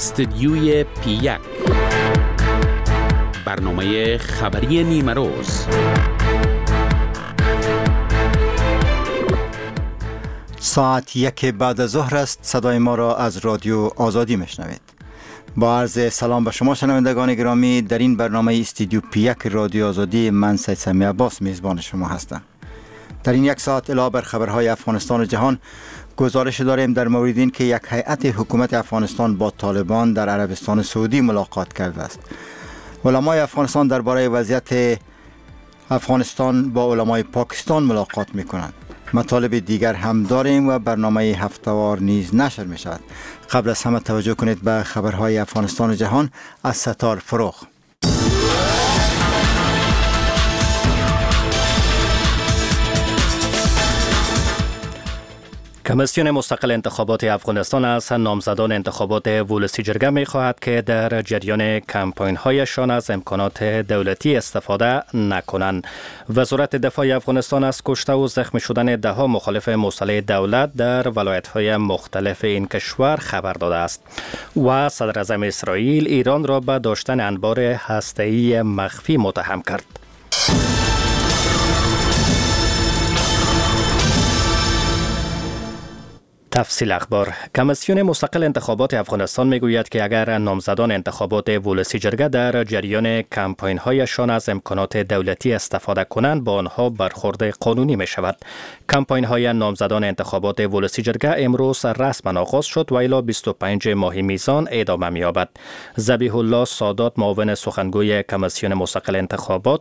استدیوی پی1 برنامه خبری نیمه روز. ساعت 1 بعد از ظهر است. صدای ما را از رادیو آزادی میشنوید. با عرض سلام به شما شنوندگان گرامی، در این برنامه استدیو پی1 رادیو آزادی من سید سمی عباس میزبان شما هستم. در این یک ساعت علاوه بر خبرهای افغانستان و جهان گزارش داریم در مورد این که یک هیئت حکومت افغانستان با طالبان در عربستان سعودی ملاقات کرده است. علمای افغانستان درباره وضعیت افغانستان با علمای پاکستان ملاقات میکنند. مطالب دیگر هم داریم و برنامه هفته‌وار نیز نشر می شود. قبل از همه توجه کنید به خبرهای افغانستان و جهان از ستار فروغ. کمیسیون مستقل انتخابات افغانستان از نامزدان انتخابات ولسی جرگه می خواهد که در جریان کمپاین هایشان از امکانات دولتی استفاده نکنند. وزارت دفاع افغانستان از کشته و زخمی شدن دهها مخالف مسلح دولت در ولایت های مختلف این کشور خبر داده است و صدر اعظم اسرائیل ایران را به داشتن انبار هسته‌ای مخفی متهم کرد. تفصیل اخبار. کمیسیون مستقل انتخابات افغانستان میگوید که اگر نامزدان انتخابات ولسی جرگه در جریان کمپاین هایشان از امکانات دولتی استفاده کنند با آنها برخورد قانونی می شود. کمپاین های نامزدان انتخابات ولسی جرگه امروز رسما آغاز شد و الی 25 ماه میزان ادامه می یابد. ذبیح الله سادات معاون سخنگوی کمیسیون مستقل انتخابات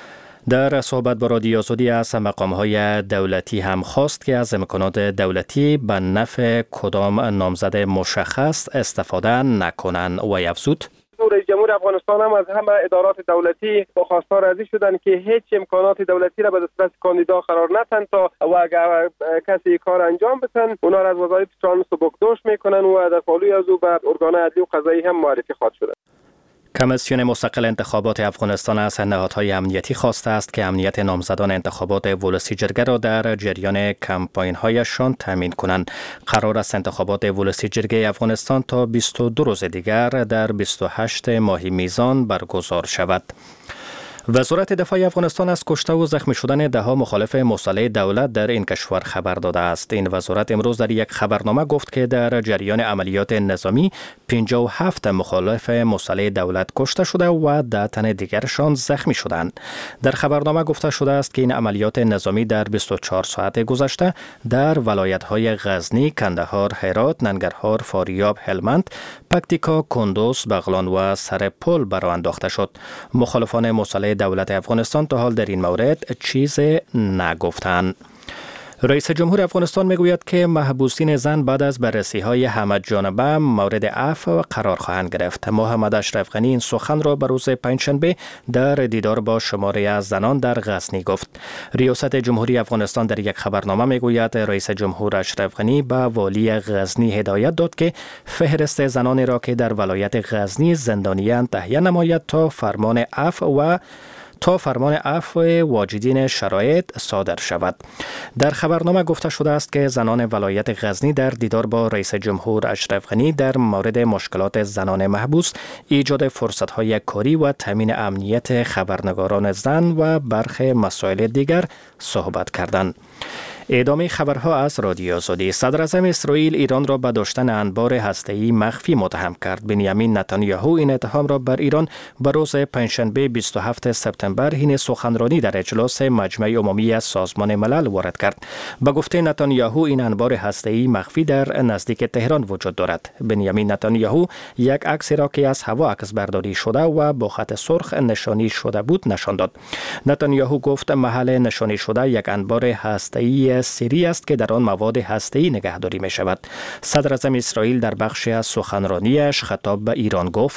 در صحبت با رادیو آزادی از مقام‌های دولتی هم خواست که از امکانات دولتی به نفع کدام نامزد مشخص استفاده نکنند و افزود: رئیس جمهور افغانستان هم از همه ادارات دولتی با خواستار راضی شدند که هیچ امکانات دولتی را به دسترس کاندیدا قرار ندهند تا و اگر کسی کار انجام بدن اونا را از وظایفشان سبکدوش میکنن و در پالوی از او به ارگان عدلی و قضایی هم معرفی خواهد شد. کمیسیون مستقل انتخابات افغانستان از نهادهای امنیتی خواسته است که امنیت نامزدان انتخابات ولسی جرگه را در جریان کمپاین هایشان تامین کنند. قرار است انتخابات ولسی جرگه افغانستان تا 22 روز دیگر در 28 ماه میزان برگزار شود. وزارت دفاع افغانستان از کشته و زخمی شدن دهها مخالف مسلح دولت در این کشور خبر داده است. این وزارت امروز در یک خبرنامه گفت که در جریان عملیات نظامی 57 مخالف مسلح دولت کشته شده و 10 تن دیگرشان زخمی شدند. در خبرنامه گفته شده است که این عملیات نظامی در 24 ساعت گذشته در ولایت‌های غزنی، کندهار، هرات، ننگرهار، فاریاب، هلمند، پکتیکا، کندوز، بغلان و سرپل برآ انداخته شد. مخالفان مسلح دولت افغانستان تا حال در این مورد چیز نگفتند. رئیس جمهور افغانستان میگوید که محبوسین زن بعد از بررسی‌های همه جانبه مورد عفو قرار خواهند گرفت. محمد اشرف غنی این سخن را به روز پنجشنبه در دیدار با شماره از زنان در غزنی گفت. ریاست جمهوری افغانستان در یک خبرنامه میگوید رئیس جمهور اشرف غنی به والی غزنی هدایت داد که فهرست زنانی را که در ولایت غزنی زندانیان تهیه نماید تا فرمان عفو واجدین شرایط صادر شود. در خبرنامه گفته شده است که زنان ولایت غزنی در دیدار با رئیس جمهور اشرف غنی در مورد مشکلات زنان محبوس، ایجاد فرصت‌های کاری و تامین امنیت خبرنگاران زن و برخی مسائل دیگر صحبت کردند. ادامه خبرها از رادیو آزادی. صدر اعظم اسرائیل ایران را به داشتن انبار هسته‌ای مخفی متهم کرد. بنیامین نتانیاهو این اتهام را بر ایران به روز پنجشنبه 27 سپتامبر حین سخنرانی در اجلاس مجمع عمومی سازمان ملل وارد کرد. به گفته نتانیاهو این انبار هسته‌ای مخفی در نزدیک تهران وجود دارد. بنیامین نتانیاهو یک عکس را که از هوا عکس برداری شده و با خط سرخ نشانی شده بود نشان داد. نتانیاهو گفت محل نشانی شده یک انبار هسته‌ای سری است که در آن مواد هسته‌ای نگهداری می شود. صدر اعظم اسرائیل در بخشی از سخنرانیش خطاب به ایران گفت: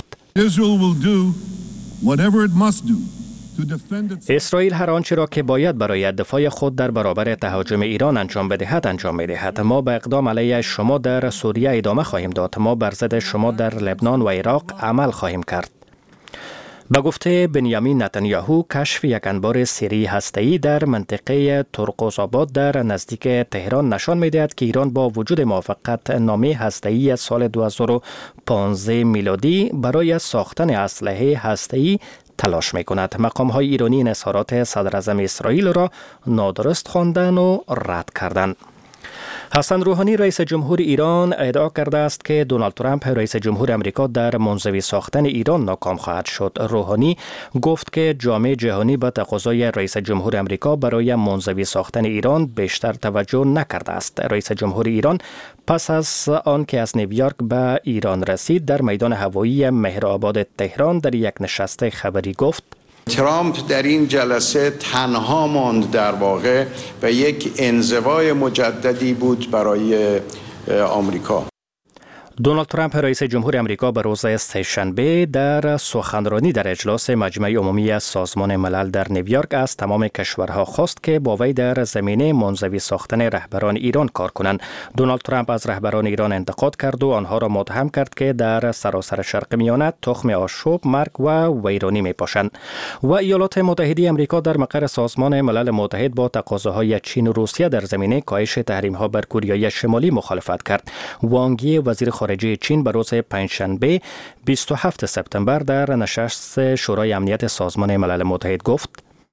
اسرائیل هر آنچه را که باید برای دفاع خود در برابر تهاجم ایران انجام بدهد انجام می‌دهد. ما به اقدام علیه شما در سوریه ادامه خواهیم داد. ما بر ضد شما در لبنان و عراق عمل خواهیم کرد. به گفته بنیامین نتانیاهو، کشف یک انبار سری هسته‌ای در منطقه ترقوزآباد در نزدیک تهران نشان می‌دهد که ایران با وجود موافقت نامه هسته‌ای سال 2015 میلادی برای ساختن اسلحه هسته‌ای تلاش می‌کند. مقام‌های ایرانی این اظهارات صدراعظم اسرائیل را نادرست خواندند و رد کردند. حسن روحانی رئیس جمهور ایران ادعا کرده است که دونالد ترامپ رئیس جمهور امریکا در منزوی ساختن ایران ناکام خواهد شد. روحانی گفت که جامعه جهانی به تقاضای رئیس جمهور امریکا برای منزوی ساختن ایران بیشتر توجه نکرده است. رئیس جمهور ایران پس از آن که از نیویورک به ایران رسید در میدان هوایی مهرآباد تهران در یک نشست خبری گفت: ترامپ در این جلسه تنها ماند در واقع و یک انزوای مجددی بود برای آمریکا. دونالد ترامپ رئیس جمهور امریکا به روز سه‌شنبه در سخنرانی در اجلاس مجمع عمومی سازمان ملل در نیویورک از تمام کشورها خواست که با وی در زمینه منزوی ساختن رهبران ایران کار کنند. دونالد ترامپ از رهبران ایران انتقاد کرد و آنها را متهم کرد که در سراسر شرق میانه تخم آشوب، مرگ و ویرانی میپاشند. و ایالات متحده امریکا در مقر سازمان ملل متحد با تقاضاهای چین و روسیه در زمینه کاهش تحریم‌ها بر کره شمالی مخالفت کرد. وانگ یی وزیر خارجه چین به روز پنجشنبه 27 سپتامبر در نشست شورای امنیت سازمان ملل متحد گفت: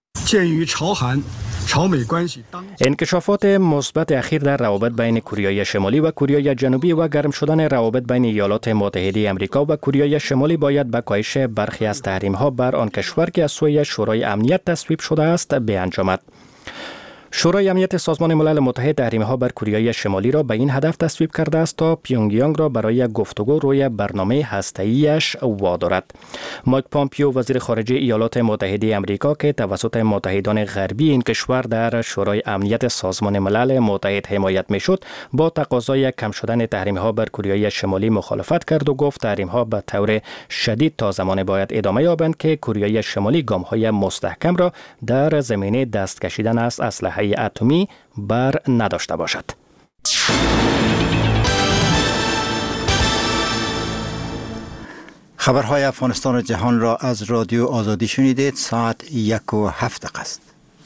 انکشافات مثبت اخیر در روابط بین کره شمالی و کره جنوبی و گرم شدن روابط بین ایالات متحده آمریکا و کره شمالی باید به کاهش برخی از تحریم‌ها بر آن کشور که از سوی شورای امنیت تصویب شده است بیانجامد. شورای امنیت سازمان ملل متحد تحریم‌ها بر کره شمالی را به این هدف تصویب کرده است تا پیونگیانگ را برای گفتگو روی برنامه هسته‌ایش وادارد. مایک پامپیو وزیر خارجه ایالات متحده آمریکا که توسط متحدان غربی این کشور در شورای امنیت سازمان ملل متحد حمایت می‌شد، با تقاضای کم شدن تحریم‌ها بر کره شمالی مخالفت کرد و گفت تحریم‌ها به طور شدید تا زمانی باید ادامه یابند که کره شمالی گام‌های مستحکم را در زمینه دست کشیدن از اسلحه اتمی بر نداشته باشد. خبرهای افغانستان و جهان را از رادیو آزادی شنیدید. ساعت 1:07 است.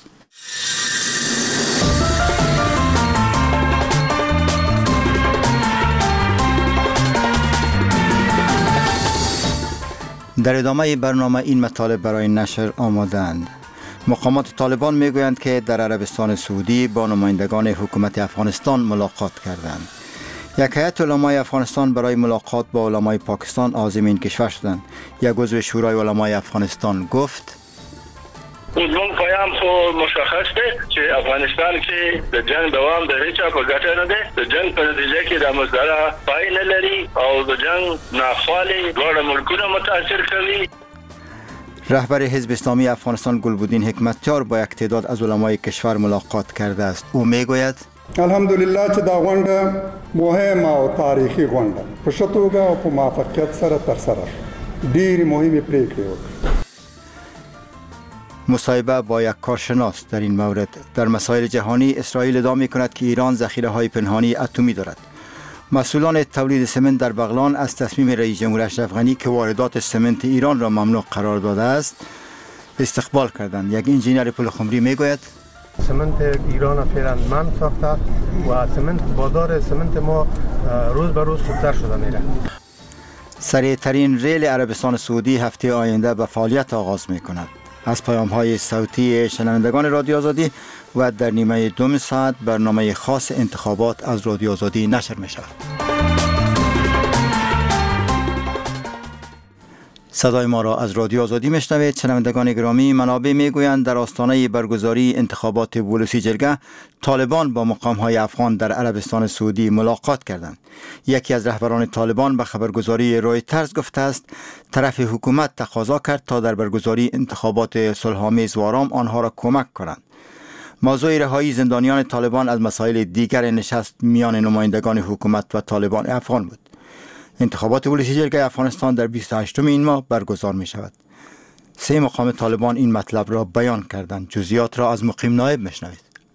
در ادامه برنامه این مطالب برای نشر آمادند. مقامات طالبان میگویند که در عربستان سعودی با نمایندگان حکومت افغانستان ملاقات کردند. یک هیئت علمای افغانستان برای ملاقات با علمای پاکستان عازم این کشور شدند. یک عضو شورای علمای افغانستان گفت: زمون پیام خو مشخص ده چې افغانستان کې د جنگ دوام د هیڅ په ګټه نه ده. د جنگ په نتیجه کې د مزدره پای نه لري او د جنگ ناخوالي ډېر ملکونه متاثر کوي. رهبر حزب اسلامی افغانستان گلبودین حکمتیار با یک تعداد از علمای کشور ملاقات کرده است. او میگوید: الحمدلله چې دا غونډه مهمه او تاریخي غونډه په ښه توګه او په موافقت سره ترسره شوه. ډېرې مهمې پریکړې وکړې. مصاحبه با یک کارشناس در این مورد: در مسائل جهانی اسرائیل ادعا می‌کند که ایران ذخیره‌های پنهانی اتمی دارد. مسئولان تولید سمنت در بغلان از تصمیم رئیس جمهور اشرف غنی که واردات سمنت ایران را ممنوع قرار داده است استقبال کردند. یک انجینر پلخمری میگوید: سمنت ایران فعلا من ساخته و سمنت بازار سمنت ما روز به روز خوبتر شده میره. سریع ترین ریل عربستان سعودی هفته آینده به فعالیت آغاز میکند. از پیام‌های صوتی شنوندگان رادیو آزادی و در نیمه دوم ساعت برنامه خاص انتخابات از رادیو آزادی نشر می‌شود. صدای ما را از رادیو آزادی میشنوید. شنوندگان گرامی، منابع میگویند در آستانه برگزاری انتخابات ولسی جرگه طالبان با مقام‌های افغان در عربستان سعودی ملاقات کردند. یکی از رهبران طالبان به خبرگزاری رویترز گفته است طرف حکومت تقاضا کرد تا در برگزاری انتخابات صلح‌آمیز و آرام آنها را کمک کنند. موضوع رهایی زندانیان طالبان از مسائل دیگر نشست میان نمایندگان حکومت و طالبان افغان بود. انتخابات ولسی جرگه افغانستان در 28 این ماه برگزار می شود. 3 مقام طالبان این مطلب را بیان کردند. جزئیات را از مقیم نایب میشنوید.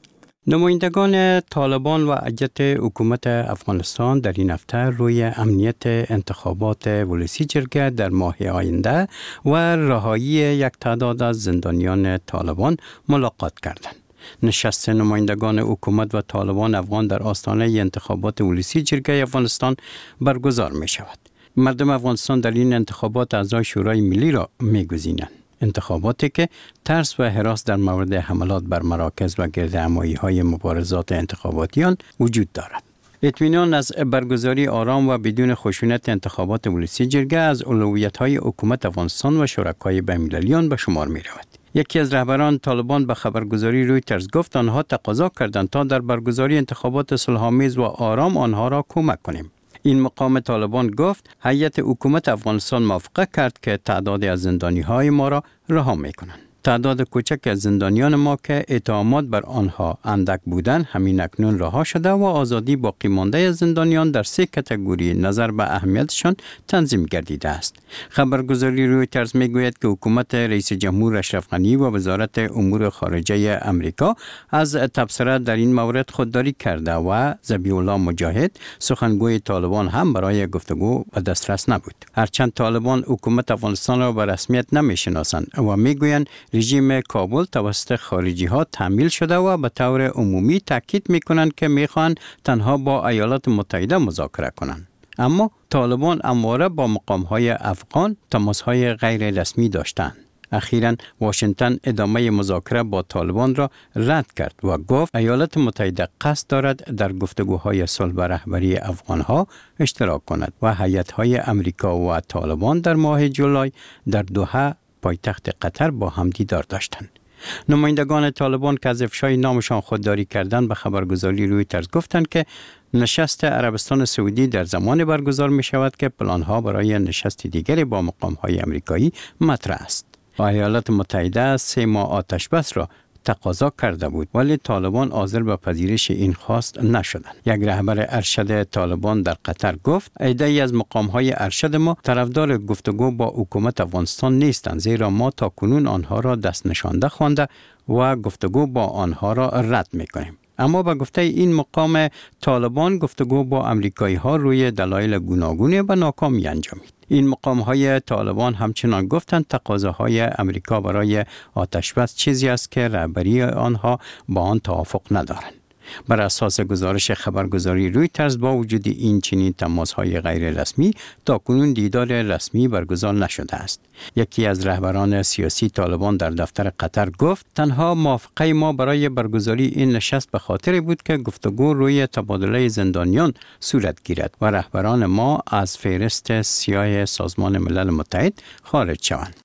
نمایندگان طالبان و هیئت حکومت افغانستان در این هفته روی امنیت انتخابات ولسی جرگه در ماه آینده و رهایی یک تعداد از زندانیان طالبان ملاقات کردند. نشست نمایندگان حکومت و طالبان افغان در آستانه انتخابات ولسی جرگه افغانستان برگزار می شود. مردم افغانستان در این انتخابات اعضای شورای ملی را می گزینند. انتخاباتی که ترس و هراس در مورد حملات بر مراکز و گردهمایی‌های مبارزات انتخاباتی آن وجود دارد. اطمینان از برگزاری آرام و بدون خشونت انتخابات ولسی جرگه از اولویت‌های حکومت افغانستان و شرکای بین‌المللی آن به شمار می‌رود. یکی از رهبران طالبان به خبرگزاری رویترز گفت آنها تقاضا کردند تا در برگزاری انتخابات صلح‌آمیز و آرام آنها را کمک کنیم. این مقام طالبان گفت هیئت حکومت افغانستان موافقت کرد که تعدادی از زندانی‌های ما را رها می‌کنند. تعداد کوچک از زندانیان ما که اتهامات بر آنها اندک بودند همین اکنون رها شده و آزادی باقی مانده از زندانیان در 3 کاتگوری نظر به اهمیتشان تنظیم گردیده است. خبرگزاری رویترز میگوید که حکومت رئیس جمهور اشرف غنی و وزارت امور خارجه امریکا از تبصره در این مورد خودداری کرده و ذبیح الله مجاهد سخنگوی طالبان هم برای گفتگو به دسترس نبود. هرچند طالبان حکومت افغانستان را به رسمیت نمیشناسند و میگویند رژیم کابل توسط خارجی ها تحمیل شده و به طور عمومی تاکید میکنند که میخوان تنها با ایالات متحده مذاکره کنند. اما طالبان همواره با مقام های افغان تماس های غیر رسمی داشتند. اخیراً واشنگتن ادامه مذاکره با طالبان را رد کرد و گفت ایالات متحده قصد دارد در گفتگوهای صلح به رهبری افغانها اشتراک کند و هیئت‌های امریکا و طالبان در ماه جولای در دوحه پایتخت قطر با هم دیدار داشتند. نمایندگان طالبان که از افشای نامشان خودداری کردند به خبرگزاری رویترز گفتند که نشست عربستان سعودی در زمان برگزار می شود که پلانها برای نشست دیگری با مقام‌های امریکایی مطرح است. ایالات متحده 3 ماه آتش بس را تقاضا کرده بود ولی طالبان حاضر به پذیرش این خواست نشدند. یک رهبر ارشد طالبان در قطر گفت عده‌ای از مقام‌های ارشد ما طرفدار گفتگو با حکومت افغانستان نیستند زیرا ما تاکنون آنها را دست نشانده خوانده و گفتگو با آنها را رد می‌کنیم. اما به گفته این مقام طالبان گفتگو با امریکایی‌ها روی دلایل گوناگون و ناکامی انجامید. این مقام‌های طالبان همچنان گفتند تقاضاهای امریکا برای آتش‌بس چیزی است که رهبری آنها با آن توافق ندارند. بر اساس گزارش خبرگزاری رویترز با وجود این چنین تماس‌های غیر رسمی تاکنون دیدار رسمی برگزار نشده است. یکی از رهبران سیاسی طالبان در دفتر قطر گفت تنها موافقه ما برای برگزاری این نشست به خاطر بود که گفتگو روی تبادله زندانیان صورت گیرد و رهبران ما از فهرست سیاه سازمان ملل متحد خارج شوند.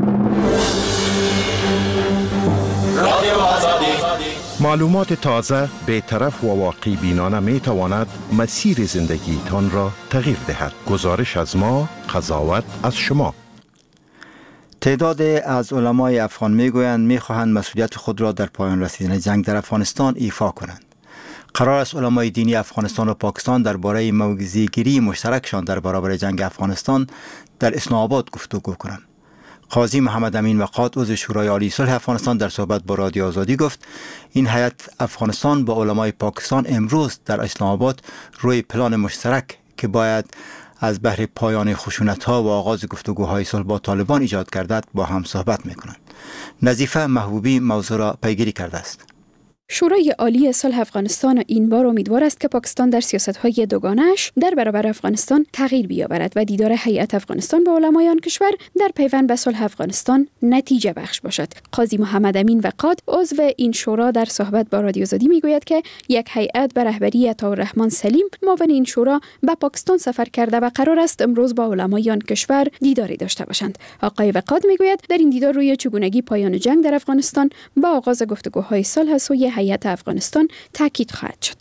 معلومات تازه، بی‌طرف و واقعی بینانه می تواند مسیر زندگیتان را تغییر دهد. گزارش از ما، قضاوت از شما. تعداد از علمای افغان میگویند میخواهند مسئولیت خود را در پایان رسیدن جنگ در افغانستان ایفا کنند. قرار است علمای دینی افغانستان و پاکستان درباره موضع‌گیری مشترکشان در برابر جنگ افغانستان در اسلام آباد گفتگو کنند. قاضی محمد امین وقاد عضو شورای عالی صلح افغانستان در صحبت با رادیو آزادی گفت این هیئت افغانستان با علمای پاکستان امروز در اسلام آباد روی پلان مشترک که باید از بهر پایان خشونت‌ها و آغاز گفتگوهای صلح با طالبان ایجاد گردد با هم صحبت می‌کنند. نظیفه محبوبی موضوع را پیگیری کرده است. شورای عالی صلح افغانستان این بار امیدوار است که پاکستان در سیاست‌های دوگانه‌اش در برابر افغانستان تغییر بیاورد و دیدار هیئت افغانستان با علمای آن کشور در پیوند به صلح افغانستان نتیجه بخش باشد. قاضی محمد امین وقاد عضو این شورا در صحبت با رادیو آزادی میگوید که یک هیئت به رهبری عطاالرحمن سلیم معاون این شورا به پاکستان سفر کرده و قرار است امروز با علمای آن کشور دیداری داشته باشند. آقای وقاد میگوید در این دیدار روی چگونگی پایان جنگ در افغانستان با آغاز گفتگوهای صلح سوی هیئت افغانستان تاکید خواهد شد.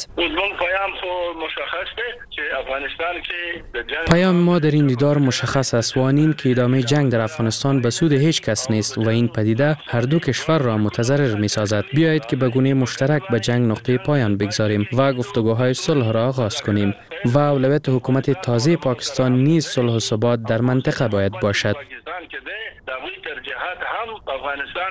پیام ما در این دیدار مشخص است و آن که ادامه جنگ در افغانستان به سود هیچ کس نیست و این پدیده هر دو کشور را متضرر می‌سازد. بیایید که به گونه مشترک به جنگ نقطه پایان بگذاریم و گفتگوهای صلح را آغاز کنیم و اولویت حکومت تازه پاکستان نیز صلح و ثبات در منطقه باید باشد. در وی ترجیحات هم افغانستان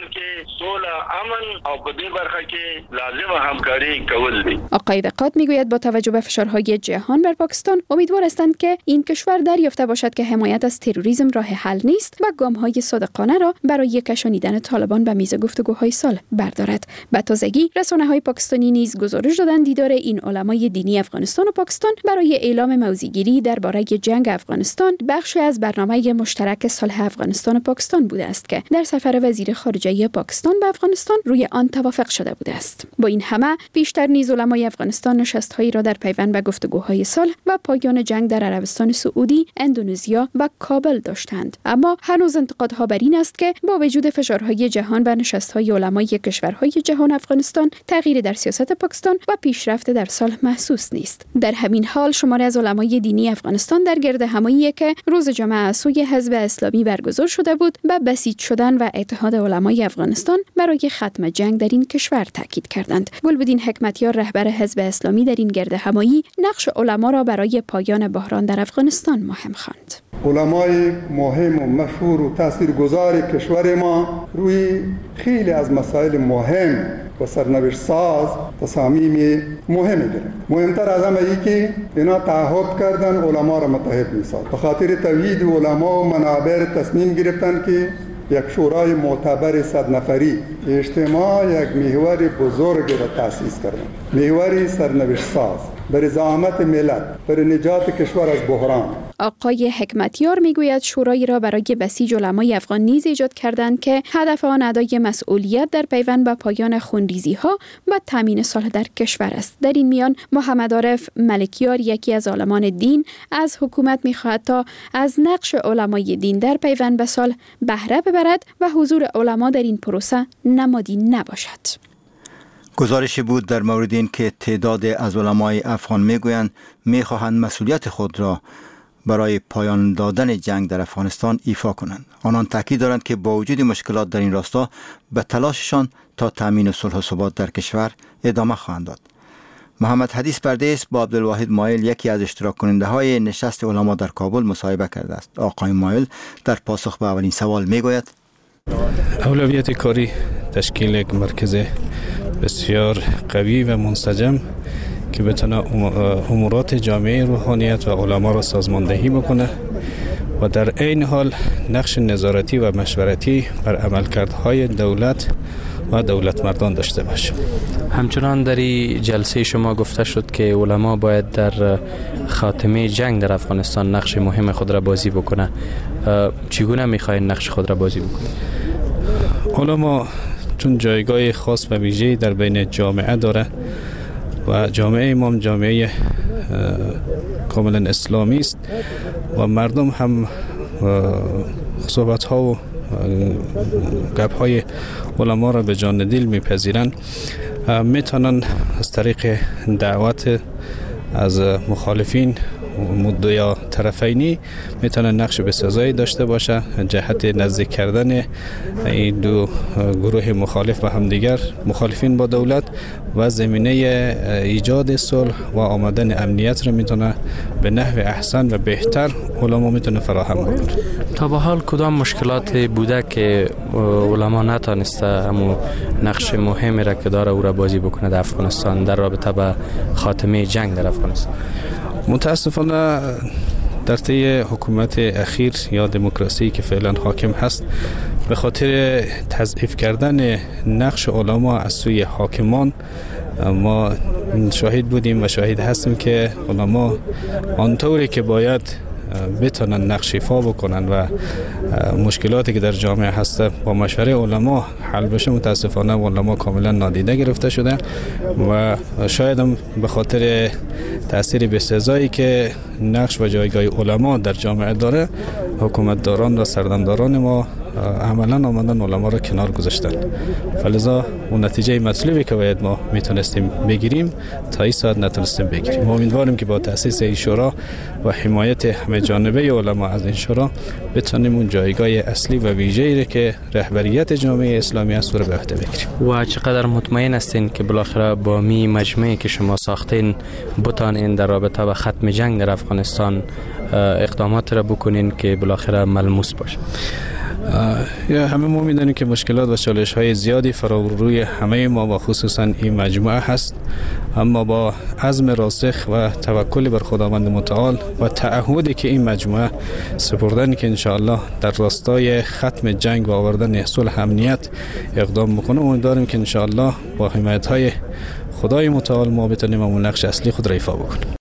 که صلح، امن او په دې برخه کې لازم همکاری کول دي. آقای وقات میگوید با توجه به فشارهای جهان بر پاکستان امیدوار هستند که این کشور دریافته باشد که حمایت از تروریسم راه حل نیست و گام‌های صادقانه را برای کشانیدن طالبان به میز گفتگوهای صلح بردارد. به تازگی رسانه‌های پاکستانی نیز گزارش دادند دیدار این علمای دینی افغانستان و پاکستان برای اعلام موضع‌گیری درباره جنگ افغانستان بخشی از برنامه مشترک صلح افغانستان و پاکستان بوده است که در سفر وزیر خارجه پاکستان به افغانستان روی آن توافق شده بوده است. با این همه پیشتر نیز علمای افغانستان نشست‌هایی را در پیوند به گفتگوهای صلح و پایان جنگ در عربستان سعودی، اندونزیا و کابل داشتند. اما هنوز انتقادها بر این است که با وجود فشارهای جهان و نشست‌های علمای کشورهای جهان افغانستان تغییر در سیاست پاکستان و پیشرفت در صلح محسوس نیست. در همین حال شماری از علمای دینی افغانستان در گردهمایی که روز جمعه سوی حزب اسلامی برگزار شده بود به بسیج شدن و اتحاد علمای افغانستان برای ختم جنگ در این کشور تاکید کردند. گلبدین حکمتیار رهبر حزب اسلامی در این گردهمایی نقش علما را برای پایان بحران در افغانستان مهم خواند. علمای مهم و مشهور و تاثیرگذار کشور ما روی خیلی از مسائل مهم و سرنوشت ساز تصامیم مهمی گرفت. مهمتر از همه ای که اینا تعهد کردن علما را متحد می‌سازند. به خاطر توحید علما و منابر تصمیم گرفتن که یک شورای معتبر 100 نفری اجتماع یک محور بزرگ را تأسیس کردند. محوری سرنوشت ساز برای زعامت ملت، برای نجات کشور از بحران. آقای حکمتیار میگوید شورایی را برای بسیج علمای افغان نیز ایجاد کردند که هدف آن ادای مسئولیت در پیوند به پایان خونریزی‌ها و تامین صلح در کشور است. در این میان محمد عارف ملکیار یکی از عالمان دین از حکومت می‌خواهد تا از نقش علمای دین در پیوند به صلح بهره ببرد و حضور علما در این پروسه نمادی نباشد. گزارشی بود در مورد این که تعداد از علمای افغان میگویند میخواهند مسئولیت خود را برای پایان دادن جنگ در افغانستان ایفا کنند. آنان تاکید دارند که با وجود مشکلات در این راستا به تلاششان تا تامین صلح و ثبات در کشور ادامه خواهند داد. محمد حدیث پردیس با عبدالواحد مایل یکی از اشتراک کننده های نشست علما در کابل مصاحبه کرده است. آقای مایل در پاسخ به اولین سوال میگوید اولویت کاری تشکیل یک مرکز بسیار قوی و منسجم که بتونه امورات جامعه روحانیت و علما را سازماندهی بکنه و در عین حال نقش نظارتی و مشورتی بر عملکردهای دولت و دولت مردان داشته باشه. همچنان در این جلسه شما گفته شد که علما باید در خاتمه جنگ در افغانستان نقش مهم خود را بازی بکنه. چگونه میخواین نقش خود را بازی بکنه؟ علما چون جایگاه خاص و ویژه‌ای در بین جامعه داره و جامعه امام جامعه کاملا اسلامی است و مردم هم صحبت ها و گپ های علما را به جان دل میپذیرند، میتونن از طریق دعوت از مخالفین مدعی طرفینی میتونن نقش بسزایی داشته باشه جهت نزدیک کردن این دو گروه مخالف به همدیگر، مخالفین با دولت، و زمینه ایجاد صلح و آمدن امنیت را میتونه به نحو احسن و بهتر علما میتونه فراهم کنه. تا به حال کدام مشکلات بوده که علما نتونسته همون نقش مهمی را که داره او را بازی بکنه در افغانستان در رابطه با خاتمه جنگ در افغانستان؟ متاسفانه در طی حکومت اخیر یا دموکراسی که فعلا حاکم هست به خاطر تضعیف کردن نقش علما از سوی حاکمان ما شاهد بودیم و شاهد هستیم که علما آنطوری که باید بتونن نقش ایفا بکنن و مشکلاتی که در جامعه هست با مشوره علما حل بشه، متاسفانه علما کاملا نادیده گرفته شده و شاید هم به خاطر تأثیر بسزایی که نقش و جایگاه علما در جامعه داره، حکومتداران و سردمداران ما عملا آمدن علما را کنار گذاشتن. فلذا اون نتیجه مطلوبی که باید ما میتونستیم بگیریم تا این ساعت نتونستیم بگیریم. ما امیدواریم که با تأسیس این شورا و حمایت همه جانبه علما از این شورا بتونیم اون جایگاه اصلی و ویژه‌ای که رهبریت جامعه اسلامی است رو به عهده بگیریم. و چقدر مطمئن هستین که بالاخره با می مجمعی که شما ساختین بتانین در رابطه با ختم جنگ در افغانستان اقدامات را بکنین که بالاخره ملموس باشه؟ همه ما میدونیم که مشکلات و چالش های زیادی روی همه ما و خصوصا این مجموعه هست، اما با عزم راسخ و توکل بر خداوند متعال و تعهدی که این مجموعه سپردن که انشاءالله در راستای ختم جنگ و آوردن صلح امنیت اقدام میکنه، امیدواریم که انشاءالله با حمایت های خدای متعال ما بتونیم اون نقش اصلی خود را ایفا بکنیم.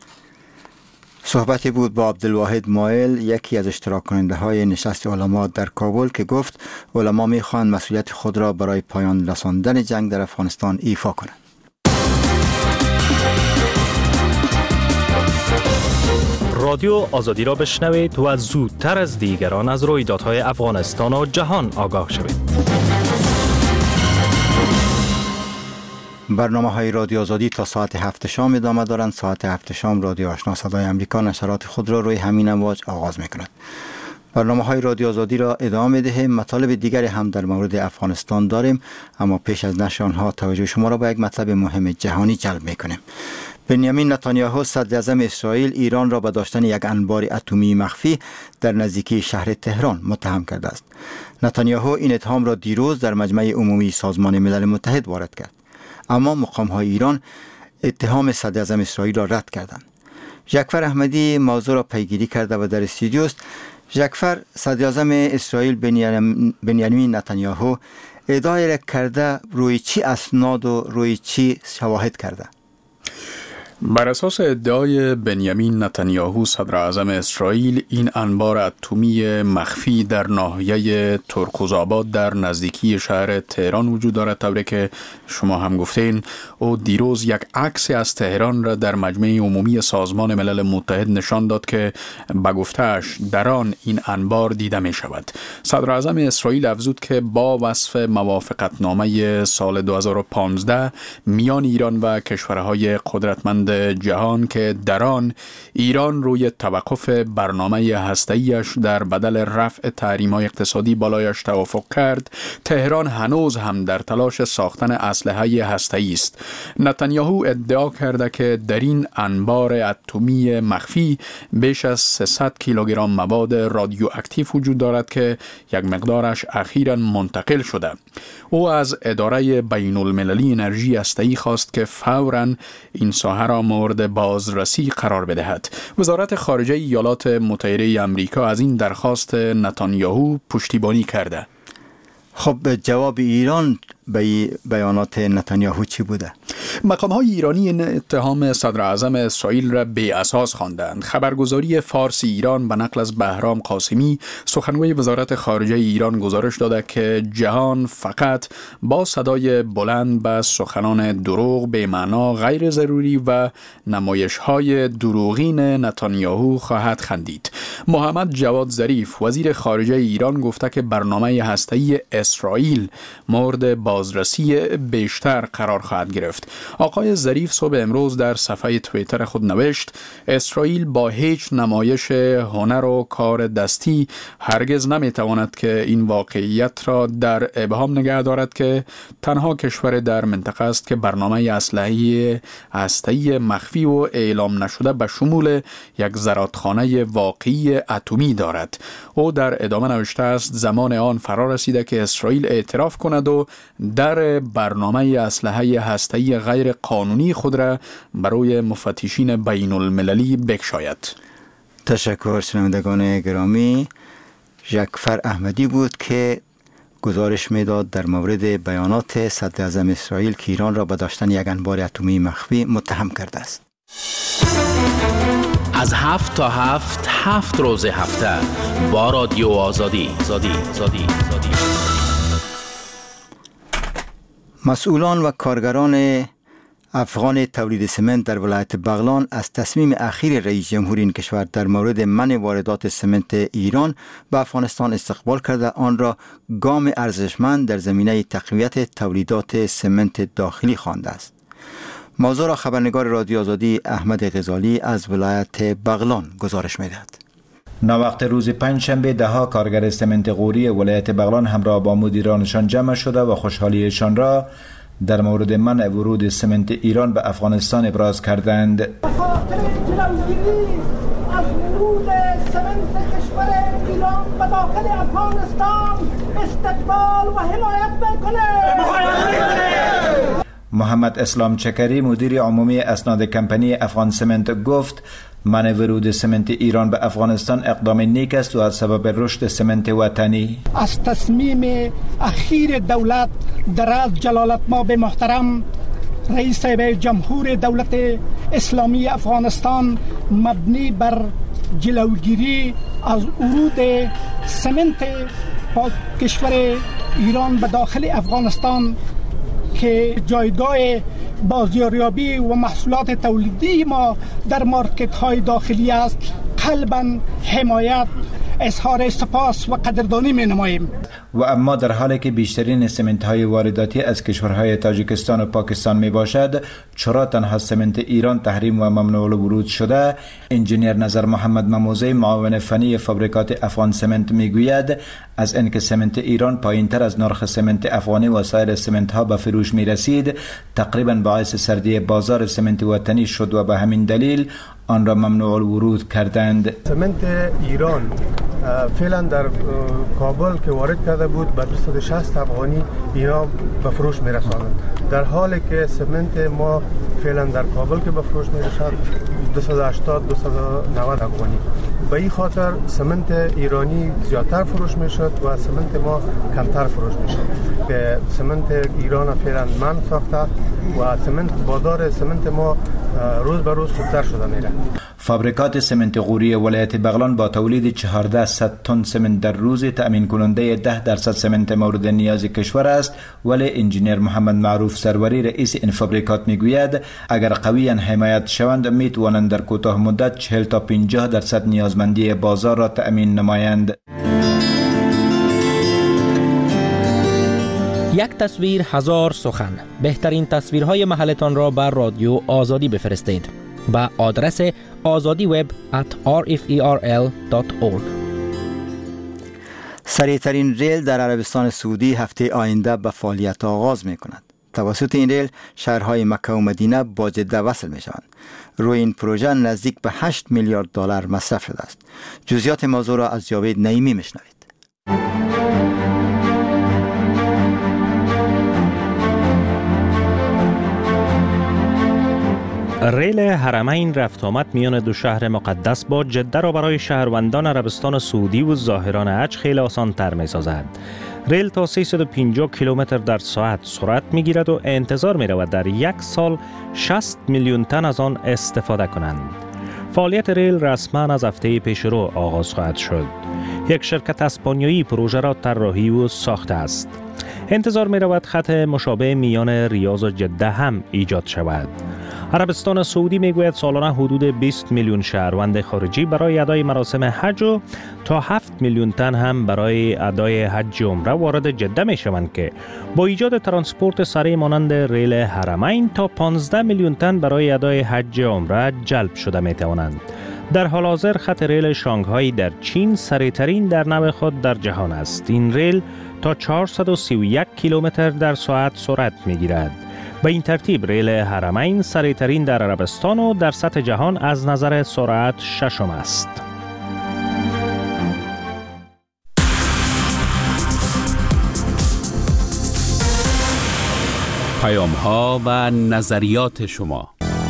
صحبتی بود با عبدالواحد مایل، یکی از اشتراک کننده های نشست علما در کابل، که گفت علما میخواهند مسئولیت خود را برای پایان رساندن جنگ در افغانستان ایفا کنند. رادیو آزادی را بشنوید و زودتر از دیگران از رویدادهای افغانستان و جهان آگاه شوید. برنامه های رادیو آزادی تا ساعت 7 شام ادامه دارند. ساعت 7 شام رادیو آشنا صدای امریکا نشرات خود را روی همین امواج آغاز می‌کند. برنامه های رادیو آزادی را ادامه می‌دهیم. مطالب دیگری هم در مورد افغانستان داریم، اما پیش از نشر آنها توجه شما را به یک مطلب مهم جهانی جلب می‌کنیم. بنیامین نتانیاهو صدر اعظم اسرائیل ایران را به داشتن یک انبار اتمی مخفی در نزدیکی شهر تهران متهم کرده است. نتانیاهو این اتهام را دیروز در مجمع عمومی سازمان ملل متحد وارد کرد، اما مقام‌های ایران اتهام صدر اعظم اسرائیل را رد کردند. جعفر احمدی موضوع را پیگیری کرده و در استودیو است. جعفر، صدر اعظم اسرائیل بنیامین نتانیاهو ادعای را کرده، روی چی اسناد و روی چی شواهد کرده؟ بر اساس ادعای بنیامین نتانیاهو صدر اعظم اسرائیل، این انبار اتمی مخفی در ناحیه ترکوزآباد در نزدیکی شهر تهران وجود دارد. طوری که شما هم گفتین، او دیروز یک عکس از تهران را در مجمع عمومی سازمان ملل متحد نشان داد که به گفته‌اش در آن این انبار دیده می شود. صدر اعظم اسرائیل افزود که با وصف موافقتنامه سال 2015 میان ایران و کشورهای قدرتمند جهان که در آن ایران روی توقف برنامه هسته‌ایش در بدل رفع تحریم‌های اقتصادی بالایش توافق کرد، تهران هنوز هم در تلاش ساختن اسلحه هسته‌ای است. نتانیاهو ادعا کرده که در این انبار اتمی مخفی بیش از 300 کیلوگرم مواد رادیواکتیو وجود دارد که یک مقدارش اخیراً منتقل شده. او از اداره بین المللی انرژی هسته‌ای خواست که فوراً این ساحه را مورد بازرسی قرار بدهد. وزارت خارجه ایالات متحده آمریکا از این درخواست نتانیاهو پشتیبانی کرده. خب جواب ایران به بیانات نتانیاهو چی بوده؟ مقام‌های ایرانی این اتهام صدر اعظم اسرائیل را بی اساس خواندند. خبرگزاری فارسی ایران به نقل از بهرام قاسمی، سخنگوی وزارت خارجه ایران، گزارش داده که جهان فقط با صدای بلند به سخنان دروغ، بی معنا، غیر ضروری و نمایش‌های دروغین نتانیاهو خواهد خندید. محمد جواد ظریف، وزیر خارجه ایران، گفته که برنامه هسته‌ای اسرائیل مورد بازرسی بیشتر قرار خواهد گرفت. آقای ظریف صبح امروز در صفحه توییتر خود نوشت: اسرائیل با هیچ نمایش هنر و کار دستی هرگز نمیتواند که این واقعیت را در ابهام نگه دارد که تنها کشور در منطقه است که برنامه اسلحه هسته‌ای مخفی و اعلام نشده به شمول یک زرادخانه واقعی اتمی دارد. او در ادامه نوشته است: زمان آن فرا رسیده که اسرائیل اعتراف کند و در برنامه اسلحه هسته‌ای غیر قانونی خود را برای مفتشین بین المللی بکشاید. تشکر. شنوندگان گرامی، جعفر احمدی بود که گزارش میداد در مورد بیانات صدر اعظم اسرائیل که ایران را به داشتن یک انبار اتمی مخفی متهم کرده است. از 7 تا 7 روز هفته با رادیو آزادی. مسئولان و کارگران افغان تولید سمنت در ولایت بغلان از تصمیم اخیر رئیس جمهور این کشور در مورد منع واردات سمنت ایران به افغانستان استقبال کرده آن را گام ارزشمند در زمینه تقویت تولیدات سمنت داخلی خوانده است. موضوع را خبرنگار رادیو آزادی احمد غزالی از ولایت بغلان گزارش می‌دهد. ناوقت روز پنجشنبه دهها کارگر سمنت غوری ولایت بغلان همراه با مدیرانشان جمع شده و خوشحالیشان را در مورد منع ورود سمنت ایران به افغانستان ابراز کردند. از ورود سمنت کشور ایران به داخل افغانستان استقبال و حمایت میکنه. محمد اسلام چکری مدیر عمومی اسناد کمپانی افغان سمنت گفت منع ورود سمنت ایران به افغانستان اقدام نیک است و از سبب رشد سمنت وطنی. از تصمیم اخیر دولت در از جلالت مآب محترم رئیس جمهور دولت اسلامی افغانستان مبنی بر جلوگیری از ورود سمنت با کشور ایران به داخل افغانستان که جایگاه بازاریابی و محصولات تولیدی ما در مارکت های داخلی است، قلباً حمایت، اظهار سپاس و قدردانی می نماییم. و اما در حالی که بیشترین سمنت های وارداتی از کشورهای تاجیکستان و پاکستان می باشد، چرا تنها سمنت ایران تحریم و ممنوع الورود شده؟ انجینیر نظر محمد مموزه معاون فنی فابریکات افغان سمنت می گوید از اینکه سمنت ایران پایین تر از نرخ سمنت افغانی و سایر سمنت ها به فروش می رسید، تقریبا باعث سردی بازار سمنت وطنی شد و به همین دلیل آن را ممنوع الورود کردند. سمنت ایران فعلا در کابل که وارد کرده بود به 260 افغانی اینا به فروش میرساند، در حالی که سمنت ما فعلا در کابل که به فروش میرسد 280 290 افغانی. به این خاطر سمنت ایرانی زیادتر فروش میشد و سمنت ما کمتر فروش میشد که سمنت ایران فعلا من ساخته و بازار سمنت ما روز به روز خوبتر شده میره. فابریکات سمنت غوری ولایت بغلان با تولید 1400 تن سمنت در روز تأمین کننده 10% سمنت مورد نیاز کشور است، ولی انجینیر محمد معروف سروری رئیس این فابریکات میگوید اگر قویاً حمایت شوند میتوانند در کوتاه مدت 40 تا 50% نیازمندی بازار را تأمین نمایند. یک تصویر هزار سخن. بهترین تصویرهای محلتان را بر رادیو آزادی بفرستید با آدرس azadiweb@rferl.org. سریعترین ریل در عربستان سعودی هفته آینده به فعالیت آغاز می کند. توسط این ریل شهرهای مکه و مدینه با جده وصل می شوند. روی این پروژه نزدیک به 8 میلیارد دلار مصرف شده است. جزئیات موضوع را از جاوید نعیمی میشنوید. ریل حرمین رفت آمد میان دو شهر مقدس با جده را برای شهروندان عربستان سعودی و زائران حج خیلی آسان تر می سازد. ریل تا 350 کیلومتر در ساعت سرعت می گیرد و انتظار می رود در یک سال 60 میلیون تن از آن استفاده کنند. فعالیت ریل رسما از هفته پیش رو آغاز خواهد شد. یک شرکت اسپانیایی پروژه را طراحی و ساخته است. انتظار می رود خط مشابه میان ریاض و جده هم ایجاد شود. عربستان سعودی میگوید سالانه حدود 20 میلیون شهروند خارجی برای ادای مراسم حج و تا 7 میلیون تن هم برای ادای حج و عمره وارد جده می شوند که با ایجاد ترانسپورت سریع مانند ریل حرمین تا 15 میلیون تن برای ادای حج و عمره جلب شده می توانند. در حال حاضر خط ریل شانگهای در چین سریعترین در نوع خود در جهان است. این ریل تا 431 کیلومتر در ساعت سرعت می گیرد. به این ترتیب ریل حرمین سریعترین در عربستان و در سطح جهان از نظر سرعت ششم است. پیام‌ها و نظریات شما.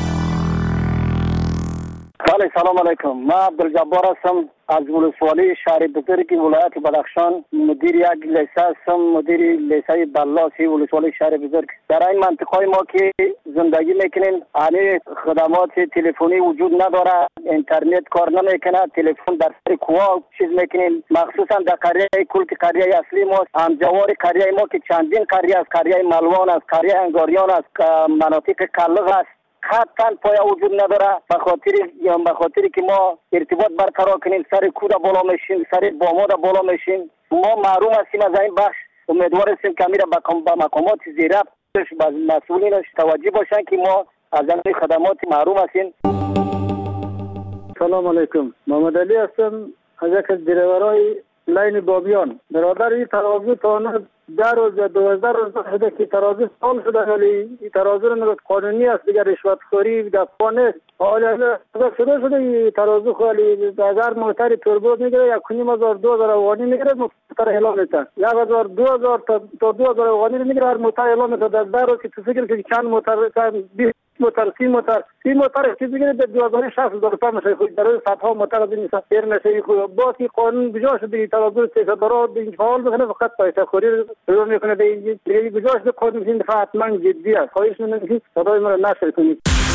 سلام علیکم. من عبدالجبار هستم از ولسوالی شهر بزرگ ولایت بدخشان. مدیر یک لیسه هستم، مدیر لیسه بلاسی ولسوالی شهر بزرگ. در این منطقه ما که زندگی میکنیم همه خدمات تلفنی وجود نداره، اینترنت کار نمیکنه، تلفن در سر کوه چیز میکنیم، مخصوصا در قریه کل که قریه اصلی ما همجوار قریه ما که چندین قریه است، قریه ملوان است، قریه انگاریان است، مناطق کلغ است، خطاً پایا وجود نداره. به خاطر که ما ارتباط برقرار کنیم سر کودا بالا میشیم، سر بامادا بالا میشیم. ما محروم هستیم از این بخش. امیدوار هستیم که میره به مقامات زیرا مسئولینش توجه باشن که ما از این خدمات محروم هستیم. سلام علیکم. محمد علی هستم از یک از دریورای لین بابیان. برادر این ترازو تا 10 روز یا 12 روز شده که ترازو سال شده، ولی این ترازو رو قانونی است، دیگر رشوتخوری دفعه نیست. حالا شده این ترازو خالی اگر موتر توربو میگیره 1,500 2000 افغانی میگیره، موتر اعلام میده 1000 2000 تا 2000 افغانی میگیره، هر موتر اعلام میده. در 10 روز که تو فکر که چند موتر 20 موتر 30 موتر که بگیره به 2600 روپیه میشه. خود در صدها موتر از این سفر میشه. خود با کی قانون بجا شده ترازو سیاست‌دارا به این فعال بکنه، فقط پیسه خوری رو میکنه. دیگه بجا شده قانون این دفعه حتما جدی است. خواهش می‌کنم که صدای ما رو نشر کنید.